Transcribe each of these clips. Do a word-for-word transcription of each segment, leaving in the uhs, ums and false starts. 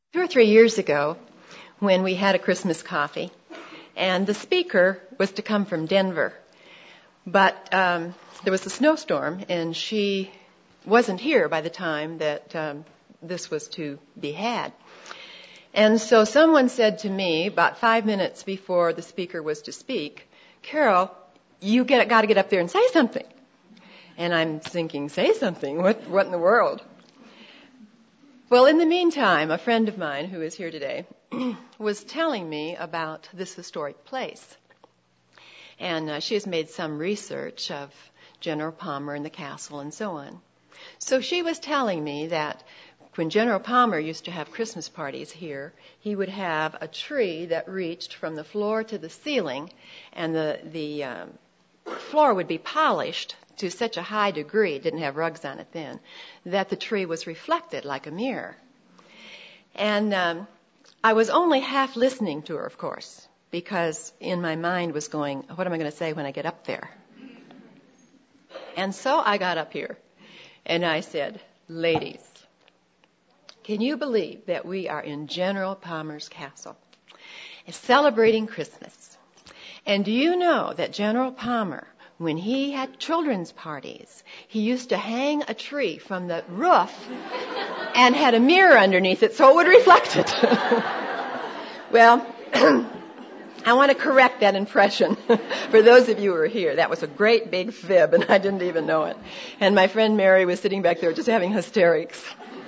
Two or three years ago, when we had a Christmas coffee, and the speaker was to come from Denver, but um, there was a snowstorm, and she wasn't here by the time that um, this was to be had. And so someone said to me about five minutes before the speaker was to speak, "Carol, you get, got to get up there and say something." And I'm thinking, say something? What, what in the world? Well, in the meantime, a friend of mine who is here today was telling me about this historic place. And uh, she has made some research of General Palmer and the castle and so on. So she was telling me that when General Palmer used to have Christmas parties here, he would have a tree that reached from the floor to the ceiling, and the, the um, floor would be polished to such a high degree, it didn't have rugs on it then, that the tree was reflected like a mirror. And um, I was only half listening to her, of course, because in my mind was going, what am I going to say when I get up there? And so I got up here, and I said, "Ladies, can you believe that we are in General Palmer's castle, celebrating Christmas? And do you know that General Palmer, when he had children's parties, he used to hang a tree from the roof and had a mirror underneath it so it would reflect it." Well, I want to correct that impression for those of you who are here. That was a great big fib, and I didn't even know it. And my friend Mary was sitting back there just having hysterics.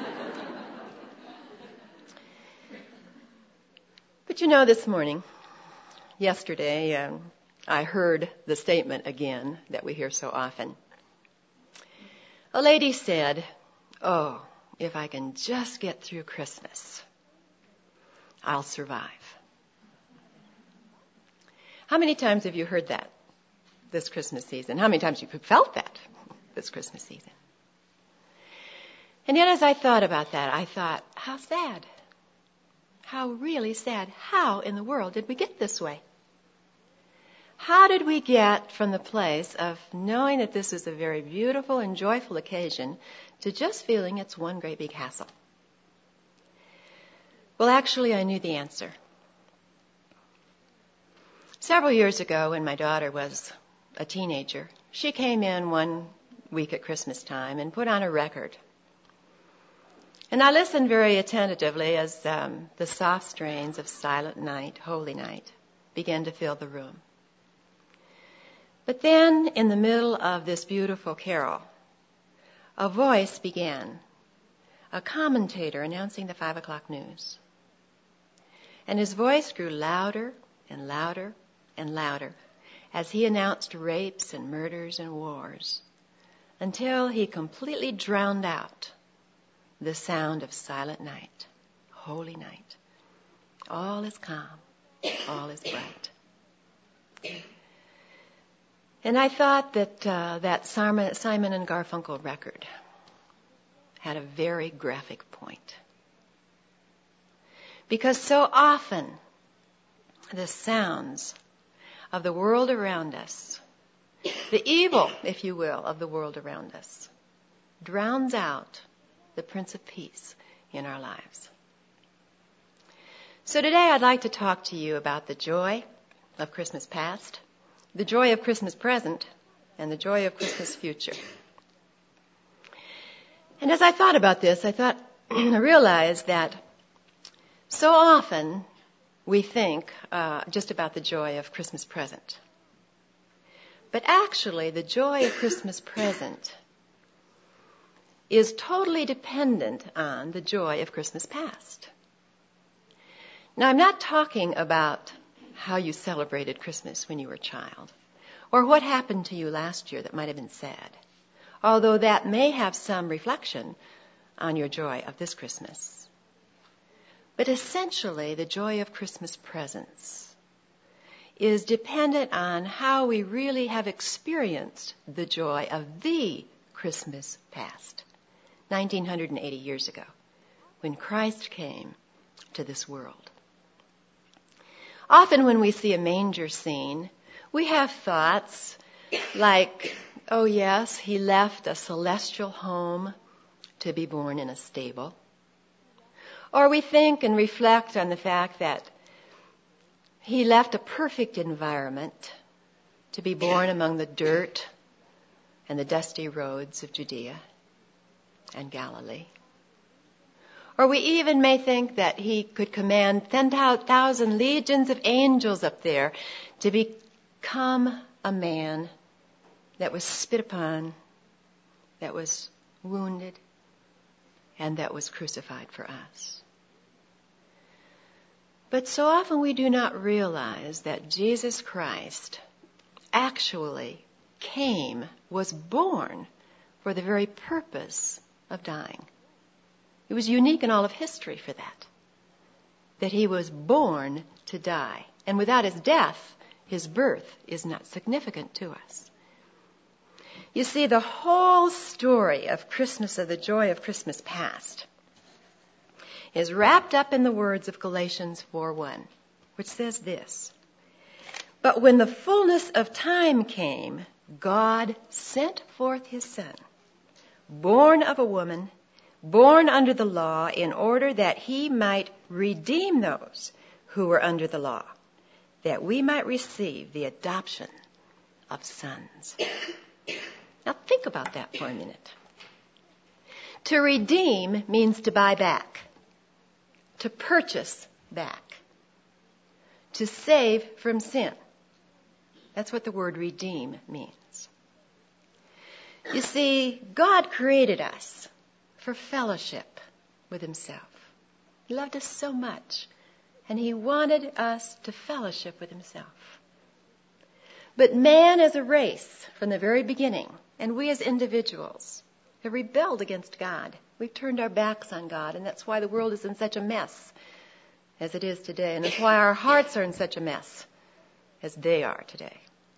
But you know, this morning, yesterday, um, I heard the statement again that we hear so often. A lady said, "Oh, if I can just get through Christmas, I'll survive." How many times have you heard that this Christmas season? How many times have you felt that this Christmas season? And yet as I thought about that, I thought, how sad. How really sad. How in the world did we get this way? How did we get from the place of knowing that this is a very beautiful and joyful occasion to just feeling it's one great big hassle? Well, actually, I knew the answer. Several years ago, when my daughter was a teenager, she came in one week at Christmas time and put on a record. And I listened very attentively as um, the soft strains of Silent Night, Holy Night began to fill the room. But then, in the middle of this beautiful carol, a voice began, a commentator announcing the five o'clock news. And his voice grew louder and louder and louder as he announced rapes and murders and wars, until he completely drowned out the sound of Silent Night, Holy Night. All is calm, all is bright. And I thought that uh, that Simon and Garfunkel record had a very graphic point. Because so often the sounds of the world around us, the evil, if you will, of the world around us, drowns out the Prince of Peace in our lives. So today I'd like to talk to you about the joy of Christmas past, the joy of Christmas present, and the joy of Christmas future. And as I thought about this, I thought, I realized that so often we think uh, just about the joy of Christmas present. But actually, the joy of Christmas present is totally dependent on the joy of Christmas past. Now, I'm not talking about how you celebrated Christmas when you were a child, or what happened to you last year that might have been sad, although that may have some reflection on your joy of this Christmas. But essentially, the joy of Christmas presents is dependent on how we really have experienced the joy of the Christmas past, nineteen eighty years ago, when Christ came to this world. Often when we see a manger scene, we have thoughts like, oh yes, he left a celestial home to be born in a stable. Or we think and reflect on the fact that he left a perfect environment to be born among the dirt and the dusty roads of Judea and Galilee. Or we even may think that he could command ten thousand legions of angels up there to become a man that was spit upon, that was wounded, and that was crucified for us. But so often we do not realize that Jesus Christ actually came, was born for the very purpose of dying. It was unique in all of history for that, that he was born to die. And without his death, his birth is not significant to us. You see, the whole story of Christmas, of the joy of Christmas past, is wrapped up in the words of Galatians four one, which says this: "But when the fullness of time came, God sent forth his Son, born of a woman, born under the law, in order that he might redeem those who were under the law, that we might receive the adoption of sons." Now think about that for a minute. To redeem means to buy back, to purchase back, to save from sin. That's what the word redeem means. You see, God created us for fellowship with himself. He loved us so much, and he wanted us to fellowship with himself. But man as a race, from the very beginning, and we as individuals, have rebelled against God. We've turned our backs on God, and that's why the world is in such a mess as it is today, and that's why our hearts are in such a mess as they are today.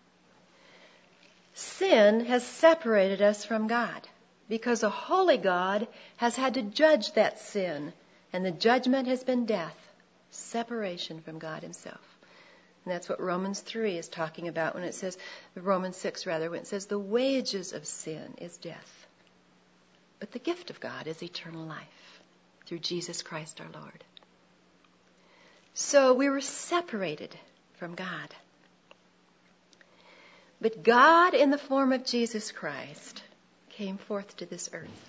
Sin has separated us from God, because a holy God has had to judge that sin, and the judgment has been death, separation from God himself. And that's what Romans three is talking about when it says, Romans six rather, when it says the wages of sin is death. But the gift of God is eternal life through Jesus Christ our Lord. So we were separated from God. But God, in the form of Jesus Christ, came forth to this earth.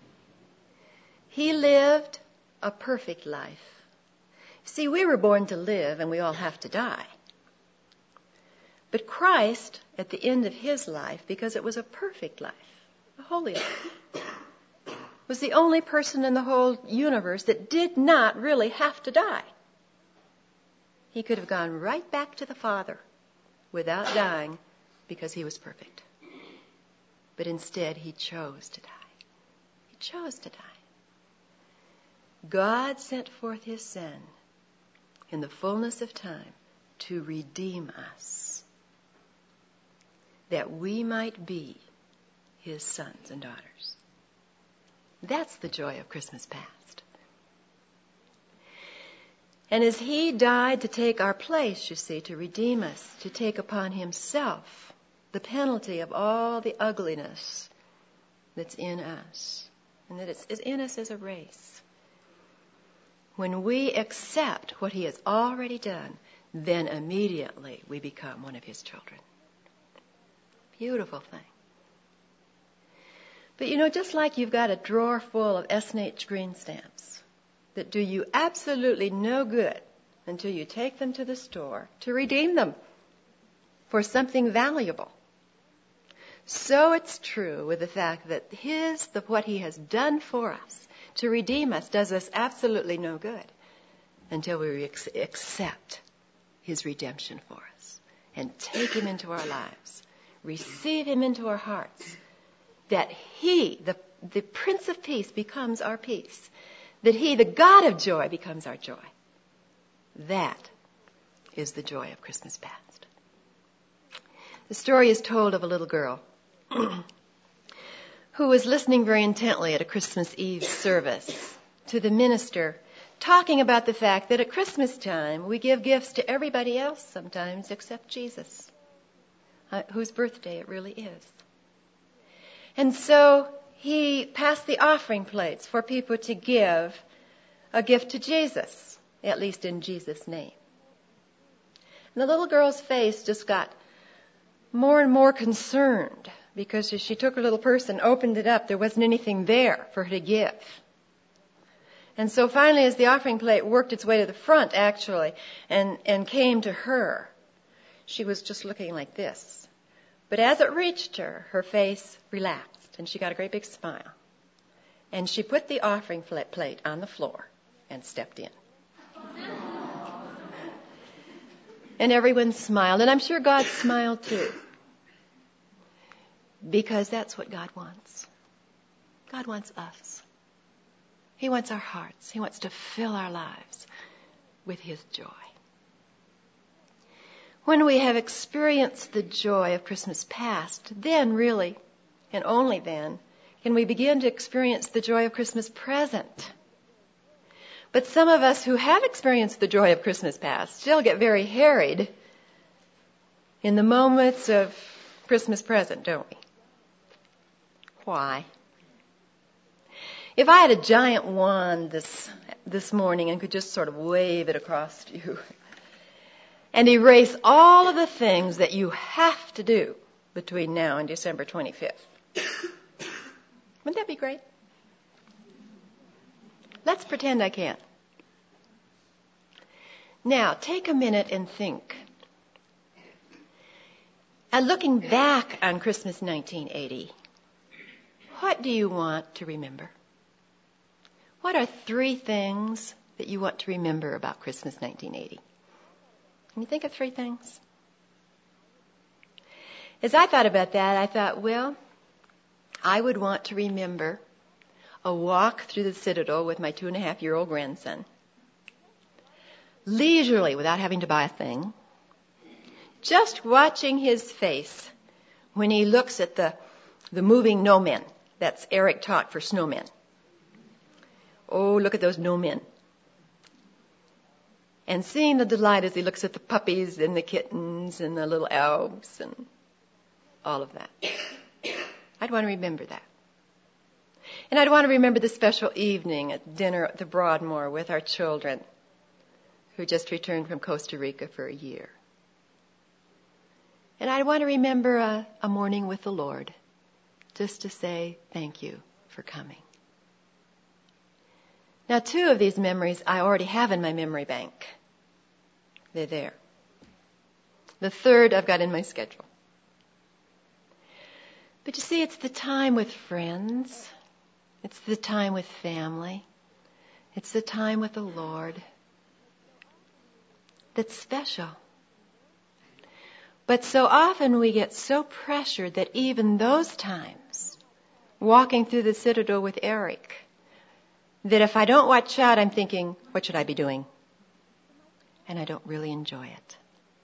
He lived a perfect life. See, we were born to live, and we all have to die. But Christ, at the end of his life, because it was a perfect life, a holy life, was the only person in the whole universe that did not really have to die. He could have gone right back to the Father without dying because he was perfect. But instead, he chose to die. He chose to die. God sent forth his Son in the fullness of time to redeem us, that we might be his sons and daughters. That's the joy of Christmas past. And as he died to take our place, you see, to redeem us, to take upon himself the penalty of all the ugliness that's in us, and that is in us as a race. When we accept what he has already done, then immediately we become one of his children. Beautiful thing. But you know, just like you've got a drawer full of S and H green stamps that do you absolutely no good until you take them to the store to redeem them for something valuable, so it's true with the fact that his, the, what he has done for us to redeem us does us absolutely no good until we ex- accept his redemption for us and take him into our lives, receive him into our hearts, that he, the, the Prince of Peace, becomes our peace, that he, the God of joy, becomes our joy. That is the joy of Christmas past. The story is told of a little girl who was listening very intently at a Christmas Eve service to the minister talking about the fact that at Christmas time we give gifts to everybody else sometimes except Jesus, uh, whose birthday it really is. And so he passed the offering plates for people to give a gift to Jesus, at least in Jesus' name. And the little girl's face just got more and more concerned because as she took her little purse and opened it up, there wasn't anything there for her to give. And so finally, as the offering plate worked its way to the front, actually, and, and came to her, she was just looking like this. But as it reached her, her face relaxed, and she got a great big smile. And she put the offering plate on the floor and stepped in. And everyone smiled, and I'm sure God smiled too. Because that's what God wants. God wants us. He wants our hearts. He wants to fill our lives with His joy. When we have experienced the joy of Christmas past, then really, and only then, can we begin to experience the joy of Christmas present. But some of us who have experienced the joy of Christmas past still get very harried in the moments of Christmas present, don't we? Why? If I had a giant wand this this morning and could just sort of wave it across to you and erase all of the things that you have to do between now and December twenty-fifth, wouldn't that be great? Let's pretend I can. Now, take a minute and think. And looking back on Christmas nineteen eighty, what do you want to remember? What are three things that you want to remember about Christmas nineteen eighty? Can you think of three things? As I thought about that, I thought, well, I would want to remember a walk through the Citadel with my two and a half year old grandson, leisurely without having to buy a thing, just watching his face when he looks at the, the moving no men. That's Eric taught for snowmen. Oh, look at those no men. And seeing the delight as he looks at the puppies and the kittens and the little elves and all of that. I'd want to remember that. And I'd want to remember the special evening at dinner at the Broadmoor with our children who just returned from Costa Rica for a year. And I'd want to remember a, a morning with the Lord just to say thank you for coming. Now, two of these memories I already have in my memory bank. They're there. The third I've got in my schedule. But you see, it's the time with friends. It's the time with family. It's the time with the Lord that's special. But so often we get so pressured that even those times, walking through the Citadel with Eric, that if I don't watch out, I'm thinking, what should I be doing? And I don't really enjoy it.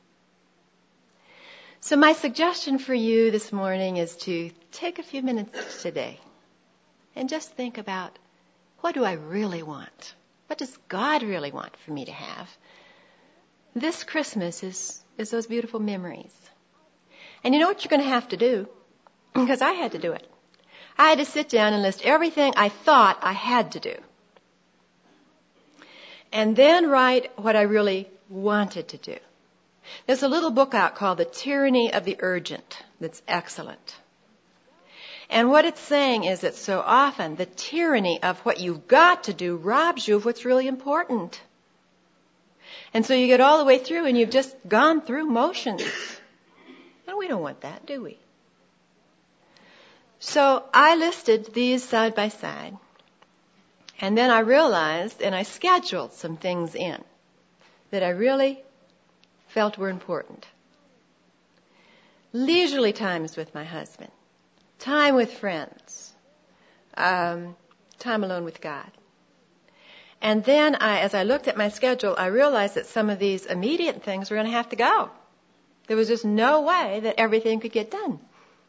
So my suggestion for you this morning is to take a few minutes today and just think about, what do I really want? What does God really want for me to have? This Christmas is, is those beautiful memories. And you know what you're going to have to do? Because I had to do it. I had to sit down and list everything I thought I had to do. And then write what I really wanted to do. There's a little book out called The Tyranny of the Urgent that's excellent. And what it's saying is that so often the tyranny of what you've got to do robs you of what's really important. And so you get all the way through and you've just gone through motions. And we don't want that, do we? So I listed these side by side. And then I realized and I scheduled some things in that I really felt were important. Leisurely times with my husband. Time with friends. Um, time alone with God. And then I, as I looked at my schedule, I realized that some of these immediate things were going to have to go. There was just no way that everything could get done.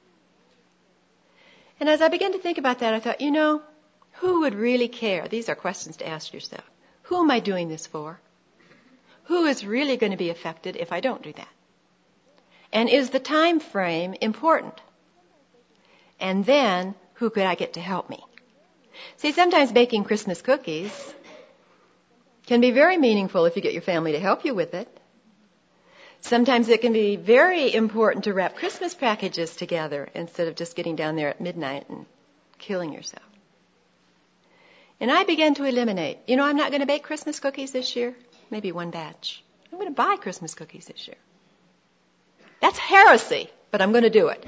And as I began to think about that, I thought, you know, who would really care? These are questions to ask yourself. Who am I doing this for? Who is really going to be affected if I don't do that? And is the time frame important? And then, who could I get to help me? See, sometimes baking Christmas cookies can be very meaningful if you get your family to help you with it. Sometimes it can be very important to wrap Christmas packages together instead of just getting down there at midnight and killing yourself. And I began to eliminate. You know, I'm not going to bake Christmas cookies this year. Maybe one batch. I'm going to buy Christmas cookies this year. That's heresy, but I'm going to do it.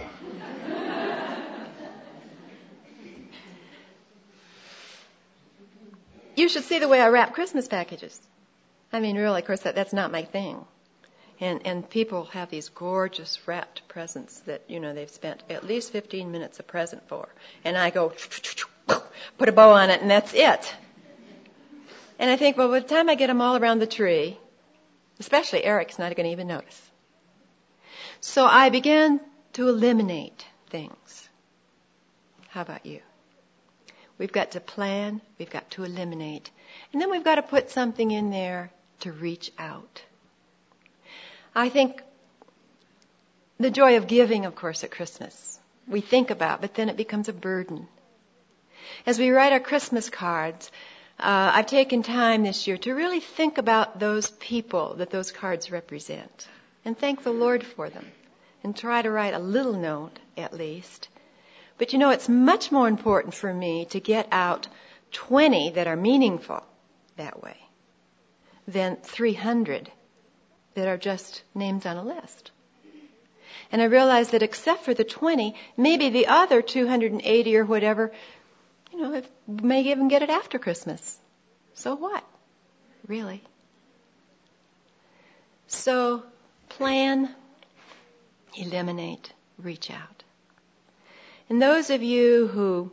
You should see the way I wrap Christmas packages. I mean, really, of course, that, that's not my thing. And and people have these gorgeous wrapped presents that, you know, they've spent at least fifteen minutes a present for. And I go, put a bow on it, and that's it. And I think, well, by the time I get them all around the tree, especially Eric's not going to even notice. So I began to eliminate things. How about you? We've got to plan, we've got to eliminate, and then we've got to put something in there to reach out. I think the joy of giving, of course, at Christmas, we think about, but then it becomes a burden. As we write our Christmas cards, uh, I've taken time this year to really think about those people that those cards represent and thank the Lord for them and try to write a little note at least. But you know, it's much more important for me to get out twenty that are meaningful that way than three hundred that are just names on a list. And I realized that except for the twenty, maybe the other two hundred eighty or whatever, you know, if, may even get it after Christmas. So what? Really? So plan, eliminate, reach out. And those of you who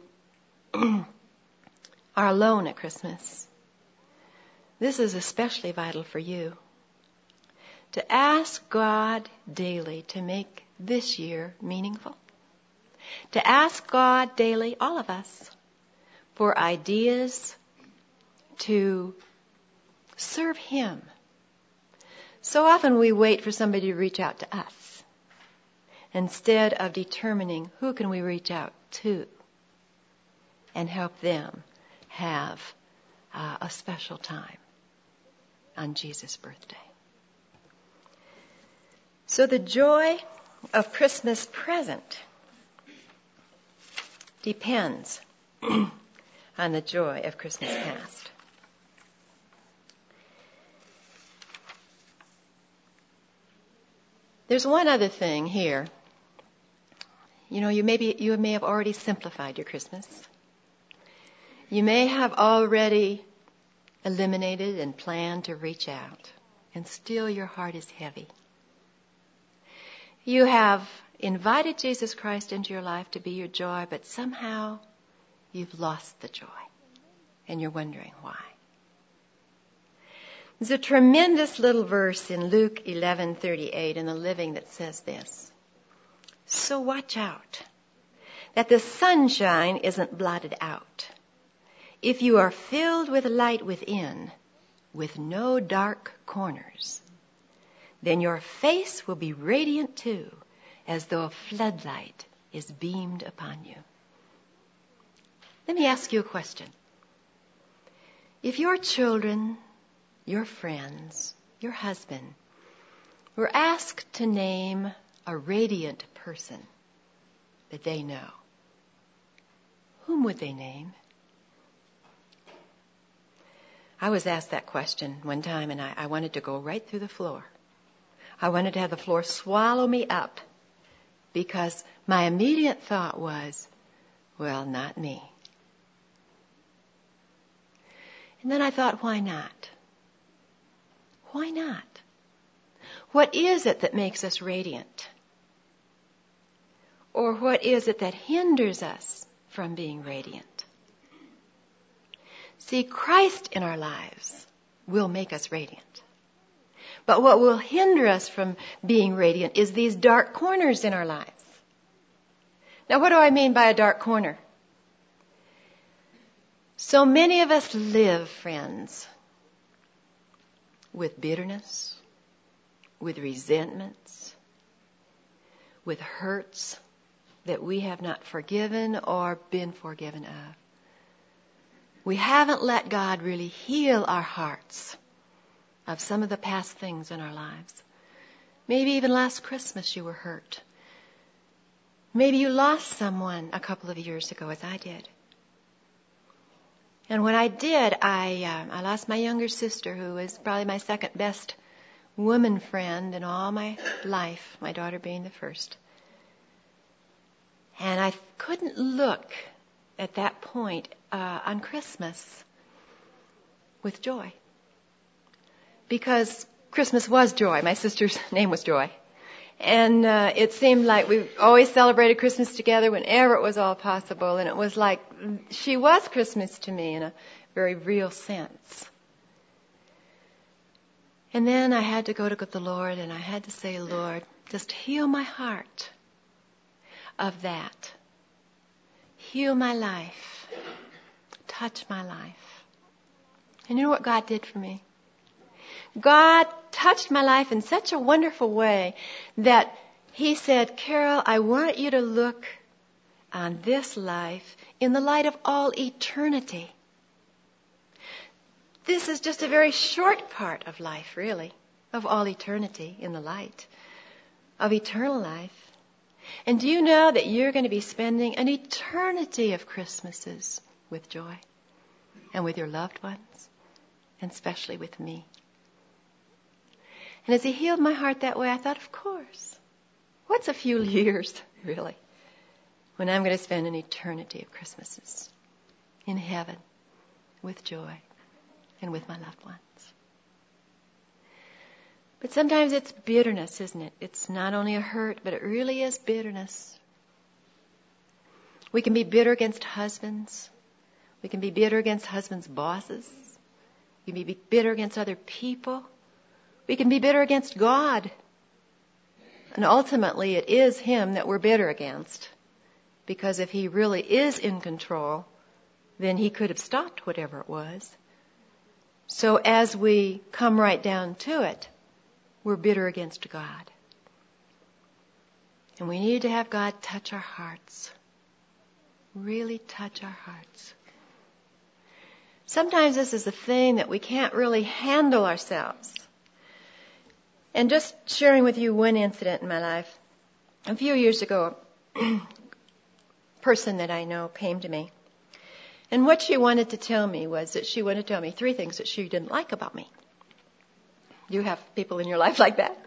are alone at Christmas, this is especially vital for you. To ask God daily to make this year meaningful. To ask God daily, all of us, for ideas to serve Him. So often we wait for somebody to reach out to us instead of determining who can we reach out to and help them have uh, a special time on Jesus' birthday. So the joy of Christmas present depends on the joy of Christmas past. There's one other thing here. You know, you may be, you may have already simplified your Christmas. You may have already eliminated and planned to reach out, and still your heart is heavy. You have invited Jesus Christ into your life to be your joy, but somehow you've lost the joy, and you're wondering why. There's a tremendous little verse in Luke eleven thirty-eight in the Living that says this. So watch out that the sunshine isn't blotted out. If you are filled with light within, with no dark corners, then your face will be radiant too, as though a floodlight is beamed upon you. Let me ask you a question. If your children, your friends, your husband were asked to name a radiant person that they know, whom would they name? I was asked that question one time, and I, I wanted to go right through the floor. I wanted to have the floor swallow me up because my immediate thought was, well, not me. And then I thought, why not? Why not? What is it that makes us radiant? Or what is it that hinders us from being radiant? See, Christ in our lives will make us radiant. But what will hinder us from being radiant is these dark corners in our lives. Now, what do I mean by a dark corner? So many of us live, friends, with bitterness, with resentments, with hurts that we have not forgiven or been forgiven of. We haven't let God really heal our hearts of some of the past things in our lives. Maybe even last Christmas you were hurt. Maybe you lost someone a couple of years ago, as I did. And when I did, I uh, I lost my younger sister, who was probably my second best woman friend in all my life, my daughter being the first. And I couldn't look at that point uh, on Christmas with joy. Because Christmas was joy. My sister's name was Joy. And uh, it seemed like we always celebrated Christmas together whenever it was all possible. And it was like she was Christmas to me in a very real sense. And then I had to go to the Lord, and I had to say, Lord, just heal my heart of that. Heal my life. Touch my life. And you know what God did for me? God touched my life in such a wonderful way that He said, Carol, I want you to look on this life in the light of all eternity. This is just a very short part of life, really, of all eternity in the light of eternal life. And do you know that you're going to be spending an eternity of Christmases with joy and with your loved ones, and especially with me? And as He healed my heart that way, I thought, of course, what's a few years, really, when I'm going to spend an eternity of Christmases in heaven with joy and with my loved ones. But sometimes it's bitterness, isn't it? It's not only a hurt, but it really is bitterness. We can be bitter against husbands. We can be bitter against husbands' bosses. We can be bitter against other people. We can be bitter against God. And ultimately, it is Him that we're bitter against. Because if He really is in control, then He could have stopped whatever it was. So as we come right down to it, we're bitter against God. And we need to have God touch our hearts. Really touch our hearts. Sometimes this is a thing that we can't really handle ourselves. And just sharing with you one incident in my life. A few years ago, a person that I know came to me. And what she wanted to tell me was that she wanted to tell me three things that she didn't like about me. You have people in your life like that?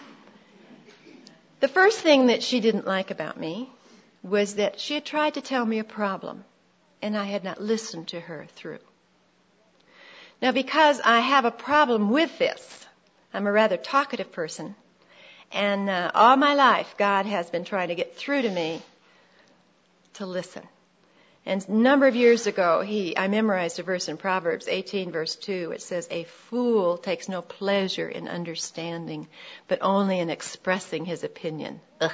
The first thing that she didn't like about me was that she had tried to tell me a problem, and I had not listened to her through. Now, because I have a problem with this, I'm a rather talkative person, and uh, all my life God has been trying to get through to me to listen. And a number of years ago, he I memorized a verse in Proverbs eighteen, verse two. It says, a fool takes no pleasure in understanding, but only in expressing his opinion. Ugh.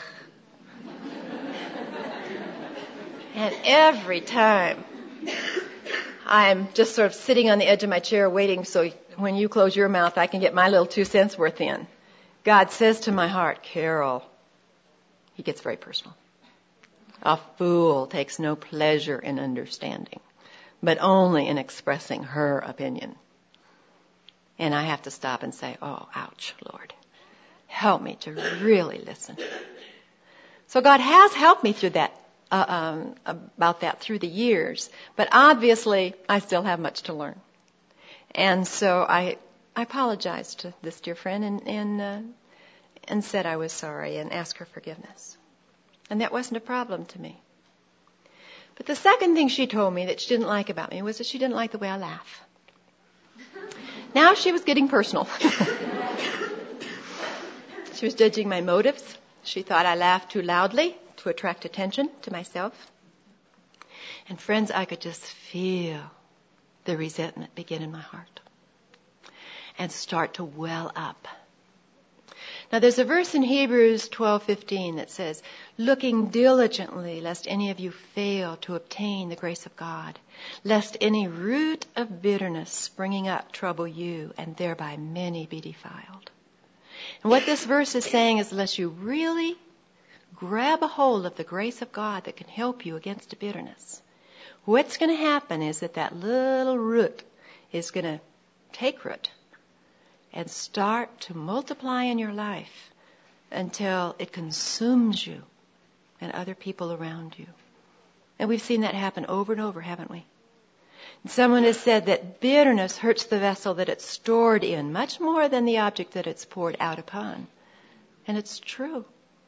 And every time, I'm just sort of sitting on the edge of my chair waiting so when you close your mouth, I can get my little two cents worth in. God says to my heart, Carol, He gets very personal. A fool takes no pleasure in understanding, but only in expressing her opinion. And I have to stop and say, oh, ouch, Lord. Help me to really listen. So God has helped me through that, uh, um, about that through the years. But obviously, I still have much to learn. And so I, I apologized to this dear friend and, and, uh, and said I was sorry and asked her forgiveness. And that wasn't a problem to me. But the second thing she told me that she didn't like about me was that she didn't like the way I laugh. Now she was getting personal. She was judging my motives. She thought I laughed too loudly to attract attention to myself. And friends, I could just feel the resentment begin in my heart and start to well up. Now there's a verse in Hebrews twelve fifteen that says, looking diligently lest any of you fail to obtain the grace of God, lest any root of bitterness springing up trouble you, and thereby many be defiled. And what this verse is saying is, unless you really grab a hold of the grace of God that can help you against bitterness, what's going to happen is that that little root is going to take root. and start to multiply in your life until it consumes you and other people around you. And we've seen that happen over and over, haven't we? And someone has said that bitterness hurts the vessel that it's stored in much more than the object that it's poured out upon. And it's true.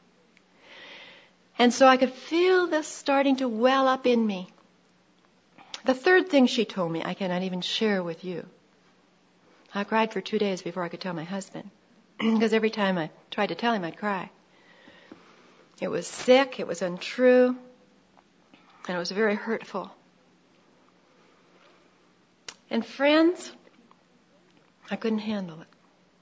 And so I could feel this starting to well up in me. The third thing she told me I cannot even share with you. I cried for two days before I could tell my husband. Because every time I tried to tell him, I'd cry. It was sick, it was untrue, and it was very hurtful. And friends, I couldn't handle it.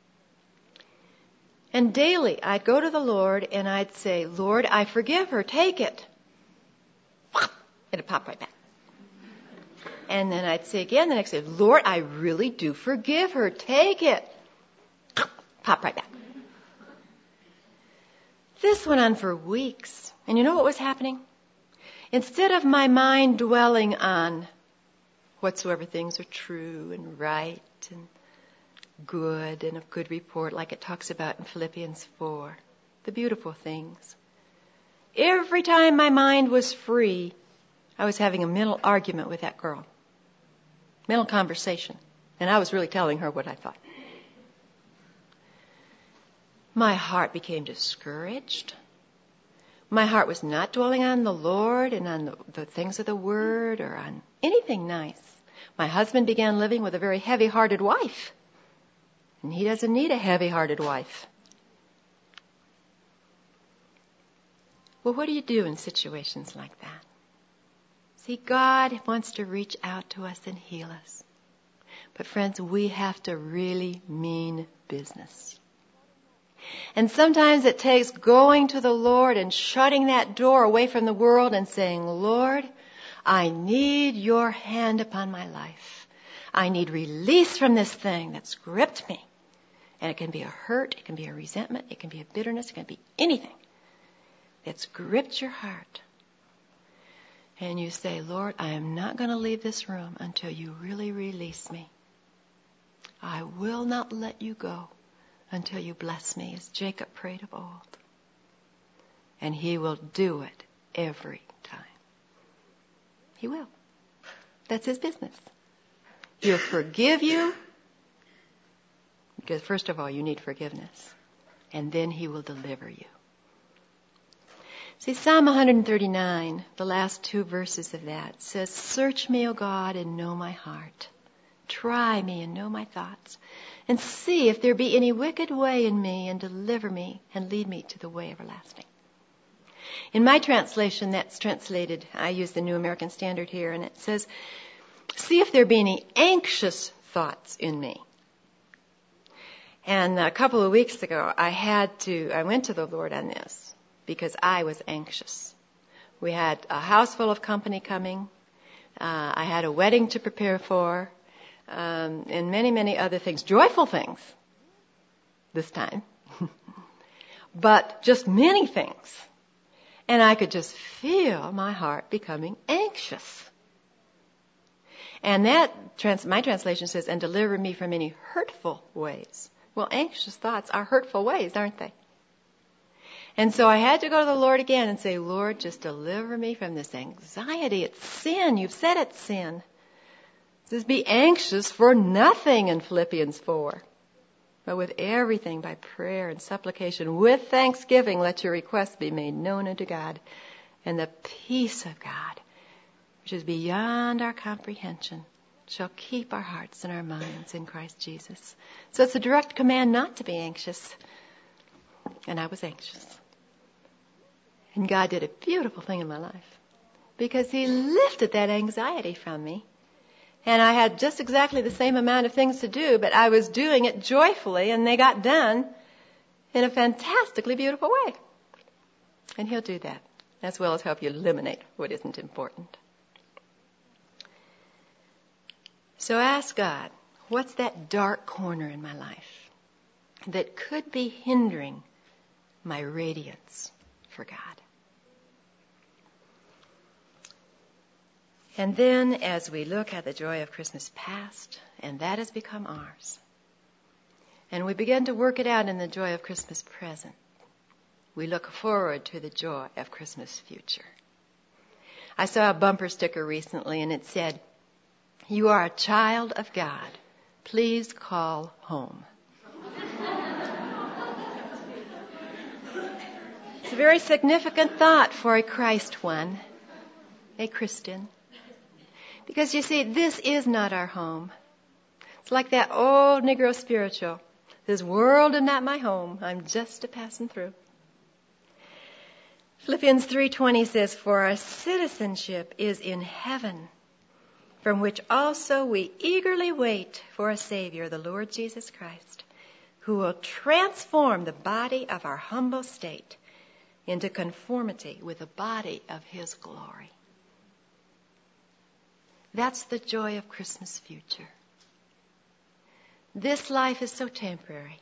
And daily I'd go to the Lord and I'd say, Lord, I forgive her, take it. It'd pop right back. And then I'd say again the next day, Lord, I really do forgive her, take it. Pop right back. This went on for weeks. And you know what was happening? Instead of my mind dwelling on whatsoever things are true and right and good and of good report, like it talks about in Philippians four, the beautiful things. Every time my mind was free, I was having a mental argument with that girl. Mental conversation. And I was really telling her what I thought. My heart became discouraged. My heart was not dwelling on the Lord and on the, the things of the Word or on anything nice. My husband began living with a very heavy-hearted wife. And he doesn't need a heavy-hearted wife. Well, what do you do in situations like that? See, God wants to reach out to us and heal us. But friends, we have to really mean business. And sometimes it takes going to the Lord and shutting that door away from the world and saying, Lord, I need your hand upon my life. I need release from this thing that's gripped me. And it can be a hurt, it can be a resentment, it can be a bitterness, it can be anything that's gripped your heart. And you say, Lord, I am not going to leave this room until you really release me. I will not let you go until you bless me, as Jacob prayed of old. And he will do it every time. He will. That's his business. He'll forgive you, because first of all, you need forgiveness. And then he will deliver you. See, Psalm one thirty-nine, the last two verses of that, says, Search me, O God, and know my heart. Try me and know my thoughts. And see if there be any wicked way in me, and deliver me and lead me to the way everlasting. In my translation, that's translated, I use the New American Standard here, and it says, See if there be any anxious thoughts in me. And a couple of weeks ago, I had to, I went to the Lord on this. Because I was anxious. We had a house full of company coming. Uh, I had a wedding to prepare for. Um, and many, many other things. Joyful things. This time. But just many things. And I could just feel my heart becoming anxious. And that, trans- my translation says, and deliver me from any hurtful ways. Well, anxious thoughts are hurtful ways, aren't they? And so I had to go to the Lord again and say, Lord, just deliver me from this anxiety. It's sin. You've said it's sin. It says, be anxious for nothing in Philippians four. But with everything by prayer and supplication, with thanksgiving, let your requests be made known unto God. And the peace of God, which is beyond our comprehension, shall keep our hearts and our minds in Christ Jesus. So it's a direct command not to be anxious. And I was anxious. And God did a beautiful thing in my life. Because he lifted that anxiety from me. And I had just exactly the same amount of things to do, but I was doing it joyfully, and they got done in a fantastically beautiful way. And he'll do that, as well as help you eliminate what isn't important. So ask God, what's that dark corner in my life that could be hindering my radiance for God? And then as we look at the joy of Christmas past, and that has become ours, And we begin to work it out in the joy of Christmas present. We look forward to the joy of Christmas future. I saw a bumper sticker recently and it said, "You are a child of God. Please call home." It's a very significant thought for a Christ one, a Christian. Because you see, this is not our home. It's like that old Negro spiritual. This world is not my home. I'm just a passing through. Philippians three twenty says, "For our citizenship is in heaven, from which also we eagerly wait for a Savior, the Lord Jesus Christ, who will transform the body of our humble state into conformity with the body of His glory." That's the joy of Christmas future. This life is so temporary,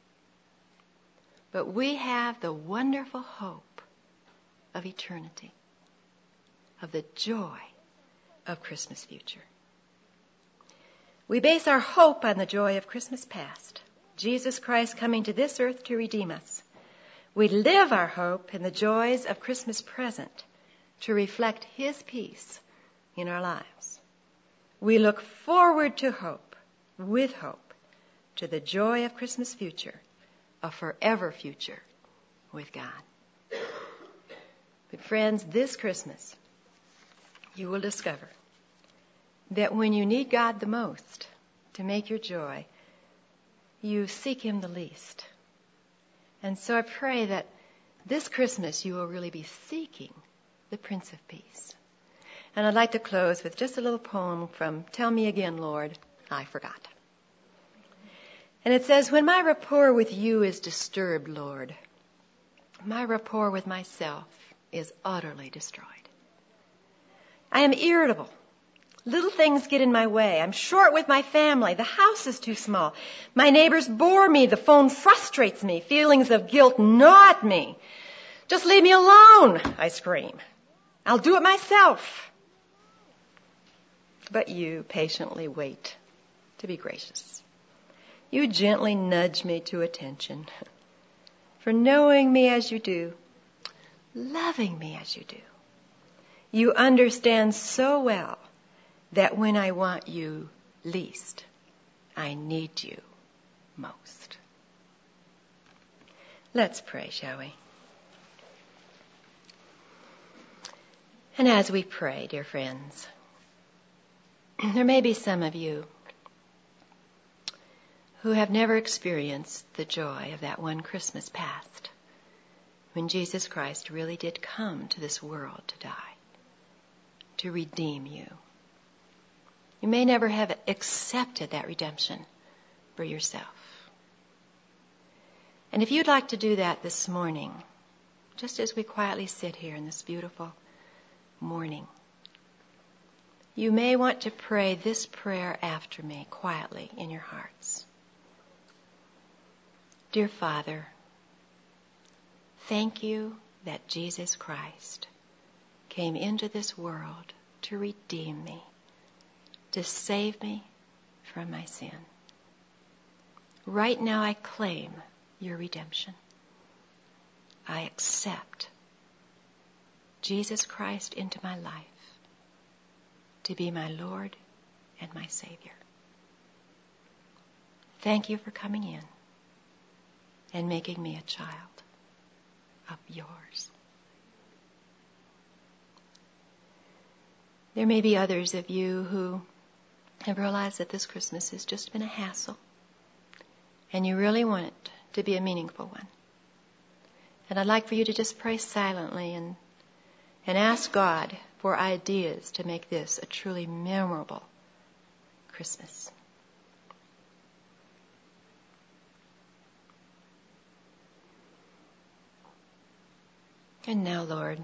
but we have the wonderful hope of eternity, of the joy of Christmas future. We base our hope on the joy of Christmas past, Jesus Christ coming to this earth to redeem us. We live our hope in the joys of Christmas present to reflect His peace in our lives. We look forward to hope, with hope, to the joy of Christmas future, a forever future with God. But friends, this Christmas, you will discover that when you need God the most to make your joy, you seek Him the least. And so I pray that this Christmas you will really be seeking the Prince of Peace. And I'd like to close with just a little poem from Tell Me Again, Lord, I Forgot. And it says, "When my rapport with you is disturbed, Lord, my rapport with myself is utterly destroyed. I am irritable. Little things get in my way. I'm short with my family. The house is too small. My neighbors bore me. The phone frustrates me. Feelings of guilt gnaw at me. Just leave me alone, I scream. I'll do it myself." But you patiently wait to be gracious. You gently nudge me to attention. For knowing me as you do, loving me as you do, you understand so well that when I want you least, I need you most. Let's pray, shall we? And as we pray, dear friends, there may be some of you who have never experienced the joy of that one Christmas past, when Jesus Christ really did come to this world to die, to redeem you. You may never have accepted that redemption for yourself. And if you'd like to do that this morning, just as we quietly sit here in this beautiful morning, you may want to pray this prayer after me quietly in your hearts. Dear Father, thank you that Jesus Christ came into this world to redeem me, to save me from my sin. Right now I claim your redemption. I accept Jesus Christ into my life to be my Lord and my Savior. Thank you for coming in and making me a child of yours. There may be others of you who have realized that this Christmas has just been a hassle, and you really want it to be a meaningful one. And I'd like for you to just pray silently and, and ask God for ideas to make this a truly memorable Christmas. And now, Lord,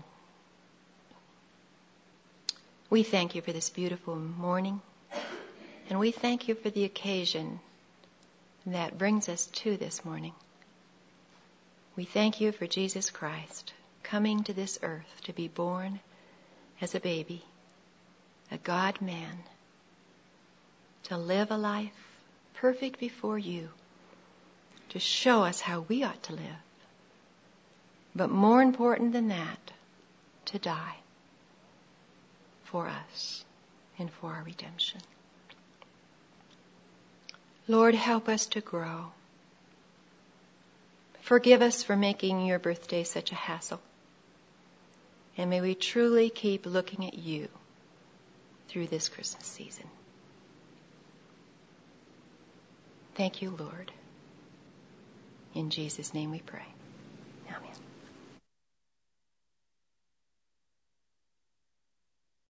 we thank you for this beautiful morning, and we thank you for the occasion that brings us to this morning. We thank you for Jesus Christ coming to this earth to be born as a baby, a God-man, to live a life perfect before you, to show us how we ought to live. But more important than that, to die for us and for our redemption. Lord, help us to grow. Forgive us for making your birthday such a hassle. And may we truly keep looking at you through this Christmas season. Thank you, Lord. In Jesus' name we pray.